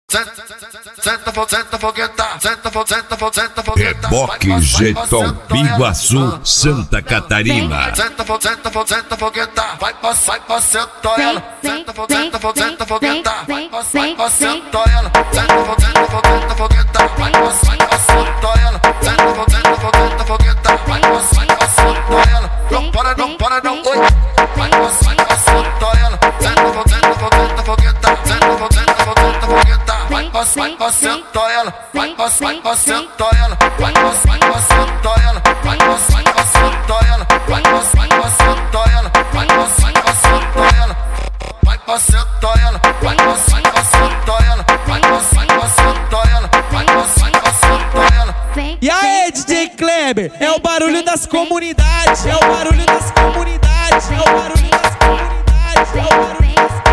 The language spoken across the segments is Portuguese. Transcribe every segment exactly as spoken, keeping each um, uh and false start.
Reboque Jeton, Biguaçu, Santa Catarina. Senta, senta, senta, foguetar, vai passar, vai sentar ela. Senta, senta, senta, foguetar, vai passar, vai sentar ela. Senta, senta, senta, foguetar, vai passar, vai sentar ela. Senta, senta, senta, foguetar, vai passar, vai sentar ela. Não para, não para, não, oi. Vai passar, vai sentar ela. Senta, senta, senta, foguetar, senta, senta, senta, foguetar, vai passar, vai sentar ela. Vai passar, vai sentar ela. Vai passar, vai sentar ela. Vai passar, vai sentar ela. Vai passar, vai sentar ela. Vai passar, vai sentar ela. Vai passar ela. Vai passar, vai sentar ela. Vai passar, vai sentar ela. Vai passar, vai sentar ela. E aí, D J Kleber, é o barulho das comunidades, é o barulho das comunidades, é o barulho das comunidades, é o barulho das comunidades.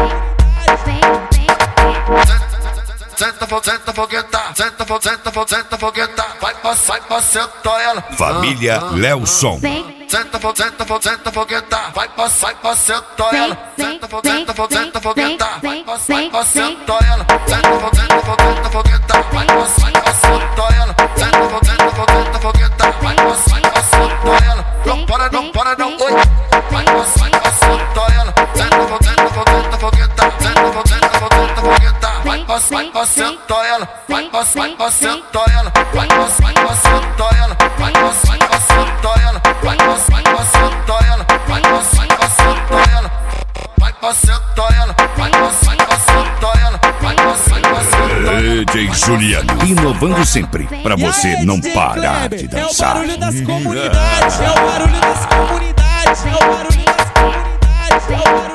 Senta, senta, foguetar, senta, senta, senta, foguetar, vai passar, vai sentar ela. Família Lelson. Senta, senta, senta, foguetar, vai passar, vai sentar ela. Senta, senta, senta, foguetar, vai passar, vai sentar ela. Senta, senta, senta, foguetar, vai passar, vai sentar ela. Senta, senta, senta, foguetar, vai passar, vai sentar ela. Não para, não para, não, oi. Vai passar, vai sentar ela. Senta, senta, senta, foguetar, senta, senta, senta, foguetar, vai passar, vai sentar ela. Vai passar, vai sentar ela. Vai passar, vai sentar ela. Vai passar, vai sentar ela. Vai passar, vai sentar ela. Vai passar, vai sentar ela. Vai passar ela. Vai passar, vai sentar ela. Vai passar, vai sentar ela. D J Juliano, inovando sempre, pra você não parar de É o dançar. barulho das comunidades, é o barulho das comunidades, é o barulho das comunidades, é o barulho